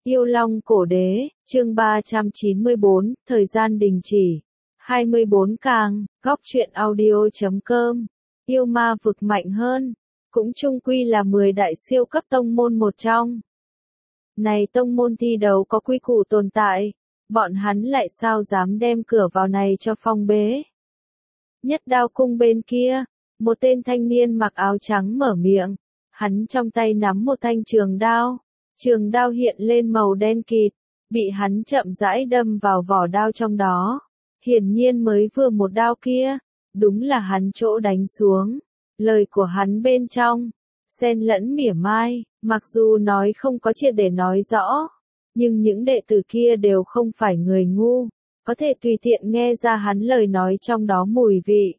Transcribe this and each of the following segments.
Yêu Long Cổ Đế, chương 394, thời gian đình chỉ. 24 càng, góc truyện audio.com. Yêu ma vực mạnh hơn, cũng chung quy là 10 đại siêu cấp tông môn một trong. Này tông môn thi đấu có quy củ tồn tại, bọn hắn lại sao dám đem cửa vào này cho phong bế. Nhất Đao Cung bên kia, một tên thanh niên mặc áo trắng mở miệng, hắn trong tay nắm một thanh trường đao. Trường đao hiện lên màu đen kịt, bị hắn chậm rãi đâm vào vỏ đao trong đó. Hiển nhiên mới vừa một đao kia, đúng là hắn chỗ đánh xuống. Lời của hắn bên trong, xen lẫn mỉa mai, mặc dù nói không có triệt để nói rõ, nhưng những đệ tử kia đều không phải người ngu, có thể tùy tiện nghe ra hắn lời nói trong đó mùi vị.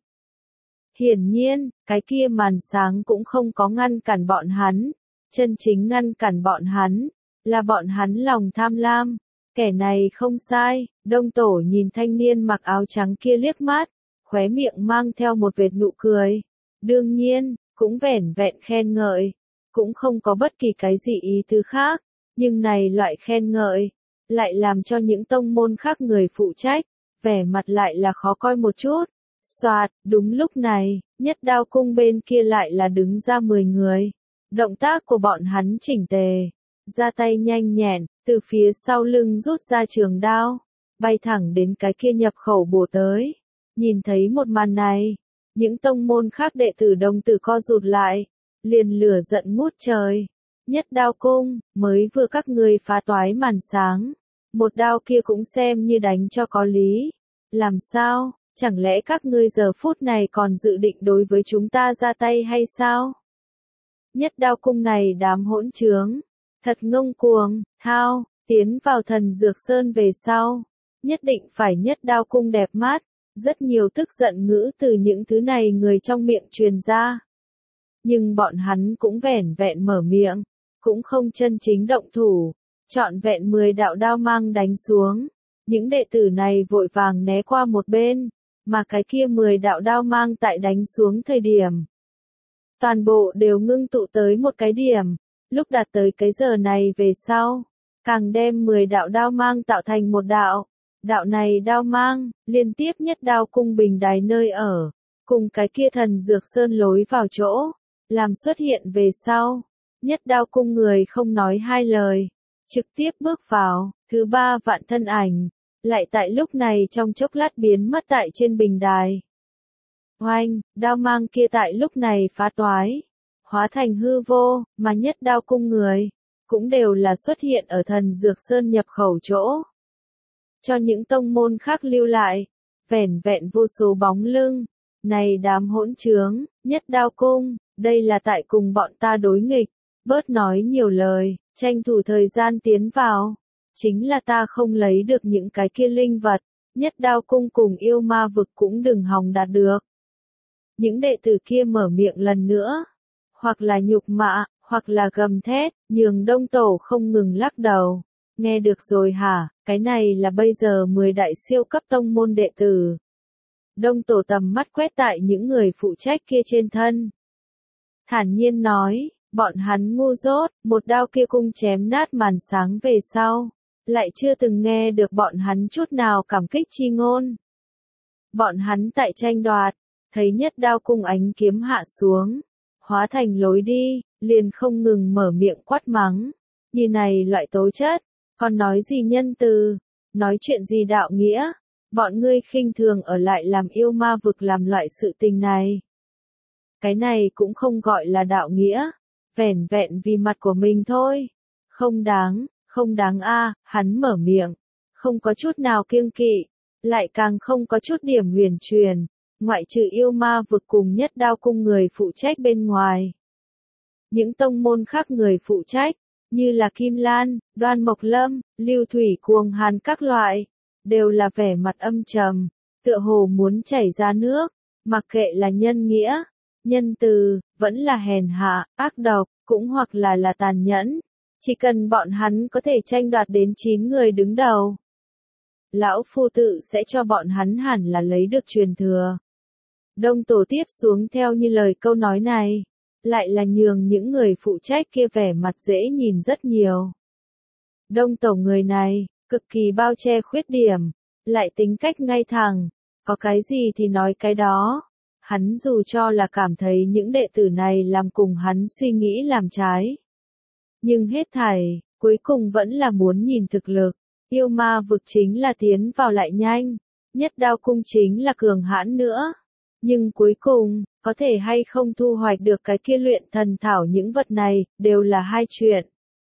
Hiển nhiên, cái kia màn sáng cũng không có ngăn cản bọn hắn. Chân chính ngăn cản bọn hắn, là bọn hắn lòng tham lam. Kẻ này không sai, Đông Tổ nhìn thanh niên mặc áo trắng kia liếc mắt, khóe miệng mang theo một vệt nụ cười. Đương nhiên, cũng vẻn vẹn khen ngợi, cũng không có bất kỳ cái gì ý tứ khác, nhưng này loại khen ngợi, lại làm cho những tông môn khác người phụ trách, vẻ mặt lại là khó coi một chút. Soạt, đúng lúc này, Nhất Đao Cung bên kia lại là đứng ra 10 người. Động tác của bọn hắn chỉnh tề, ra tay nhanh nhẹn, từ phía sau lưng rút ra trường đao, bay thẳng đến cái kia nhập khẩu bổ tới. Nhìn thấy một màn này, những tông môn khác đệ tử đồng tử co rụt lại, liền lửa giận ngút trời. Nhất Đao Cung, mới vừa các ngươi phá toái màn sáng, một đao kia cũng xem như đánh cho có lý. Làm sao, chẳng lẽ các ngươi giờ phút này còn dự định đối với chúng ta ra tay hay sao? Nhất Đao Cung này đám hỗn trướng, thật ngông cuồng, thao, tiến vào Thần Dược Sơn về sau, nhất định phải Nhất Đao Cung đẹp mắt, rất nhiều tức giận ngữ từ những thứ này người trong miệng truyền ra. Nhưng bọn hắn cũng vẻn vẹn mở miệng, cũng không chân chính động thủ, trọn vẹn 10 đạo đao mang đánh xuống, những đệ tử này vội vàng né qua một bên, mà cái kia 10 đạo đao mang tại đánh xuống thời điểm. Toàn bộ đều ngưng tụ tới một cái điểm, lúc đạt tới cái giờ này về sau, càng đem 10 đạo đao mang tạo thành một đạo. Đạo này đao mang, liên tiếp Nhất Đao Cung bình đài nơi ở, cùng cái kia Thần Dược Sơn lối vào chỗ, làm xuất hiện về sau. Nhất Đao Cung người không nói hai lời, trực tiếp bước vào, thứ 3 vạn thân ảnh, lại tại lúc này trong chốc lát biến mất tại trên bình đài. Oanh, đao mang kia tại lúc này phá toái, hóa thành hư vô, mà Nhất Đao Cung người, cũng đều là xuất hiện ở Thần Dược Sơn nhập khẩu chỗ. Cho những tông môn khác lưu lại, vẻn vẹn vô số bóng lưng, này đám hỗn trướng, Nhất Đao Cung, đây là tại cùng bọn ta đối nghịch, bớt nói nhiều lời, tranh thủ thời gian tiến vào, chính là ta không lấy được những cái kia linh vật, Nhất Đao Cung cùng yêu ma vực cũng đừng hòng đạt được. Những đệ tử kia mở miệng lần nữa, hoặc là nhục mạ, hoặc là gầm thét, nhường Đông Tổ không ngừng lắc đầu. Nghe được rồi hả, cái này là bây giờ 10 đại siêu cấp tông môn đệ tử. Đông Tổ tầm mắt quét tại những người phụ trách kia trên thân. Thản nhiên nói, bọn hắn ngu dốt, một đao kia cung chém nát màn sáng về sau, lại chưa từng nghe được bọn hắn chút nào cảm kích chi ngôn. Bọn hắn tại tranh đoạt, thấy Nhất Đao Cung ánh kiếm hạ xuống, hóa thành lối đi, liền không ngừng mở miệng quát mắng. Như này loại tố chất, còn nói gì nhân từ, nói chuyện gì đạo nghĩa, bọn ngươi khinh thường ở lại làm yêu ma vực làm loại sự tình này. Cái này cũng không gọi là đạo nghĩa, vẻn vẹn vì mặt của mình thôi. Không đáng a, hắn mở miệng, không có chút nào kiêng kỵ, lại càng không có chút điểm huyền truyền. Ngoại trừ yêu ma vực cùng Nhất Đao Cung người phụ trách bên ngoài. Những tông môn khác người phụ trách, như là Kim Lan, Đoan Mộc Lâm, Lưu Thủy Cuồng Hàn các loại, đều là vẻ mặt âm trầm, tựa hồ muốn chảy ra nước, mặc kệ là nhân nghĩa, nhân từ, vẫn là hèn hạ, ác độc, cũng hoặc là tàn nhẫn, chỉ cần bọn hắn có thể tranh đoạt đến 9 người đứng đầu. Lão Phu tự sẽ cho bọn hắn hẳn là lấy được truyền thừa. Đông Tổ tiếp xuống theo như lời câu nói này, lại là nhường những người phụ trách kia vẻ mặt dễ nhìn rất nhiều. Đông tổ người này, cực kỳ bao che khuyết điểm, lại tính cách ngay thẳng, có cái gì thì nói cái đó. Hắn dù cho là cảm thấy những đệ tử này làm cùng hắn suy nghĩ làm trái. Nhưng hết thảy, cuối cùng vẫn là muốn nhìn thực lực. Yêu ma vực chính là tiến vào lại nhanh, nhất đao cung chính là cường hãn nữa. Nhưng cuối cùng, có thể hay không thu hoạch được cái kia luyện thần thảo những vật này, đều là hai chuyện.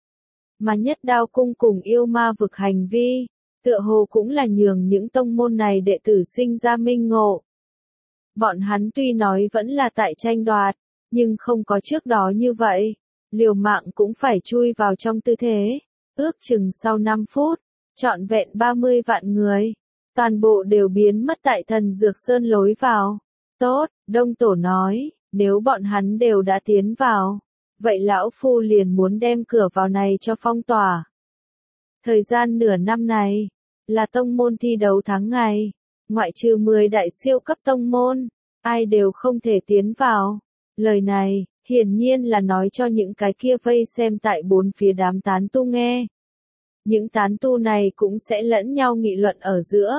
Mà nhất đao cung cùng yêu ma vực hành vi, tựa hồ cũng là nhường những tông môn này đệ tử sinh ra minh ngộ. Bọn hắn tuy nói vẫn là tại tranh đoạt, nhưng không có trước đó như vậy. Liều mạng cũng phải chui vào trong tư thế. Ước chừng sau 5 phút, trọn vẹn 30 vạn người, toàn bộ đều biến mất tại thần dược sơn lối vào. Tốt, Đông Tổ nói, nếu bọn hắn đều đã tiến vào, vậy lão phu liền muốn đem cửa vào này cho phong tỏa. Thời gian nửa năm này, là tông môn thi đấu tháng ngày, ngoại trừ 10 đại siêu cấp tông môn, ai đều không thể tiến vào. Lời này, hiển nhiên là nói cho những cái kia vây xem tại bốn phía đám tán tu nghe. Những tán tu này cũng sẽ lẫn nhau nghị luận ở giữa.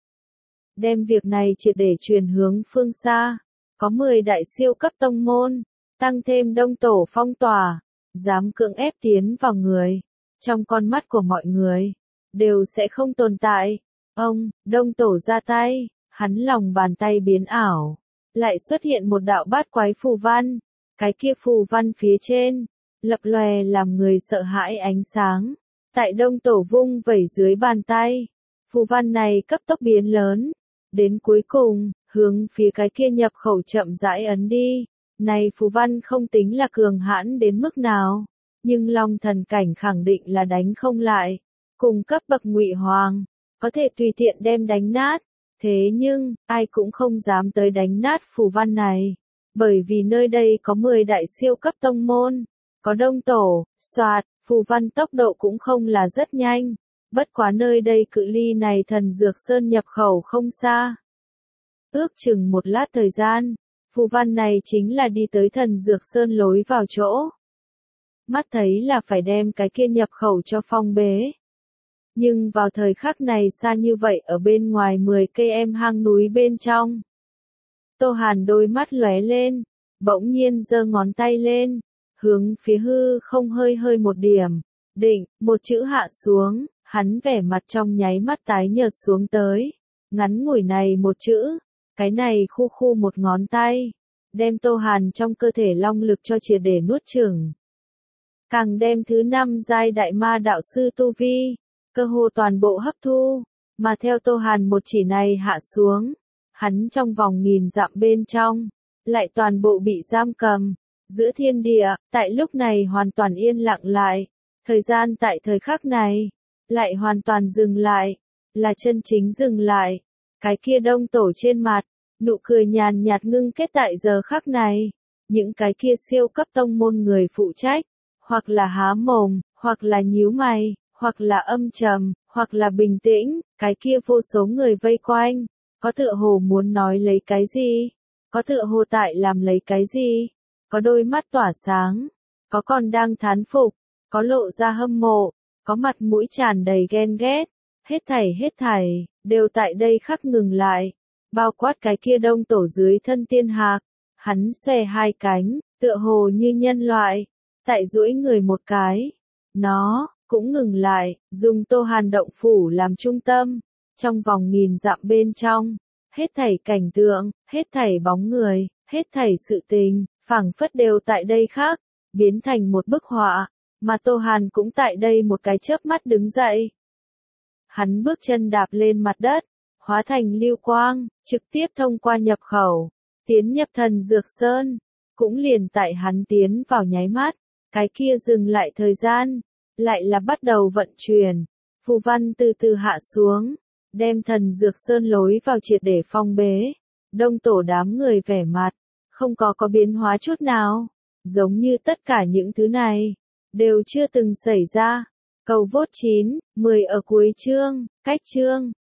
Đem việc này triệt để truyền hướng phương xa. Có 10 đại siêu cấp tông môn, tăng thêm Đông Tổ phong tỏa, dám cưỡng ép tiến vào người. Trong con mắt của mọi người, đều sẽ không tồn tại. Ông, Đông Tổ ra tay, hắn lòng bàn tay biến ảo. Lại xuất hiện một đạo bát quái phù văn. Cái kia phù văn phía trên, lập lòe làm người sợ hãi ánh sáng. Tại Đông Tổ vung vẩy dưới bàn tay, phù văn này cấp tốc biến lớn. Đến cuối cùng, hướng phía cái kia nhập khẩu chậm rãi ấn đi. Này phù văn không tính là cường hãn đến mức nào, nhưng Long thần cảnh khẳng định là đánh không lại. Cùng cấp bậc Ngụy Hoàng, có thể tùy tiện đem đánh nát. Thế nhưng, ai cũng không dám tới đánh nát phù văn này. Bởi vì nơi đây có 10 đại siêu cấp tông môn, có Đông Tổ, soạt, phù văn tốc độ cũng không là rất nhanh. Bất quá nơi đây cự ly này thần dược sơn nhập khẩu không xa. Ước chừng một lát thời gian, phù văn này chính là đi tới thần dược sơn lối vào chỗ. Mắt thấy là phải đem cái kia nhập khẩu cho phong bế. Nhưng vào thời khắc này xa như vậy ở bên ngoài 10 cây em hang núi bên trong. Tô Hàn đôi mắt lóe lên, bỗng nhiên giơ ngón tay lên, hướng phía hư không hơi hơi một điểm, định, một chữ hạ xuống, hắn vẻ mặt trong nháy mắt tái nhợt xuống tới. Ngắn ngủi này một chữ, cái này khu khu một ngón tay, đem Tô Hàn trong cơ thể long lực cho triệt để nuốt chửng. Càng đem thứ 5 giai đại ma đạo sư tu vi, cơ hồ toàn bộ hấp thu, mà theo Tô Hàn một chỉ này hạ xuống. Hắn trong vòng 1000 dặm bên trong, lại toàn bộ bị giam cầm. Giữa thiên địa, tại lúc này hoàn toàn yên lặng lại. Thời gian tại thời khắc này, lại hoàn toàn dừng lại. Là chân chính dừng lại. Cái kia Đông Tổ trên mặt, nụ cười nhàn nhạt ngưng kết tại giờ khắc này. Những cái kia siêu cấp tông môn người phụ trách, hoặc là há mồm, hoặc là nhíu mày, hoặc là âm trầm, hoặc là bình tĩnh. Cái kia vô số người vây quanh. Có tựa hồ muốn nói lấy cái gì? Có tựa hồ tại làm lấy cái gì? Có đôi mắt tỏa sáng, có còn đang thán phục, có lộ ra hâm mộ, có mặt mũi tràn đầy ghen ghét. Hết thảy, đều tại đây khắc ngừng lại. Bao quát cái kia Đông Tổ dưới thân tiên hạc. Hắn xòe hai cánh, tựa hồ như nhân loại. Tại duỗi người một cái. Nó, cũng ngừng lại, dùng Tô Hàn động phủ làm trung tâm. Trong vòng 1000 dặm bên trong, hết thảy cảnh tượng, hết thảy bóng người, hết thảy sự tình, phảng phất đều tại đây khác, biến thành một bức họa, mà Tô Hàn cũng tại đây một cái chớp mắt đứng dậy. Hắn bước chân đạp lên mặt đất, hóa thành lưu quang, trực tiếp thông qua nhập khẩu, tiến nhập thần dược sơn, cũng liền tại hắn tiến vào nháy mắt, cái kia dừng lại thời gian, lại là bắt đầu vận chuyển, phù văn từ từ hạ xuống. Đem thần dược sơn lối vào triệt để phong bế. Đông Tổ đám người vẻ mặt, không có biến hóa chút nào. Giống như tất cả những thứ này, đều chưa từng xảy ra. Cầu vote 9, 10 ở cuối chương, cách chương.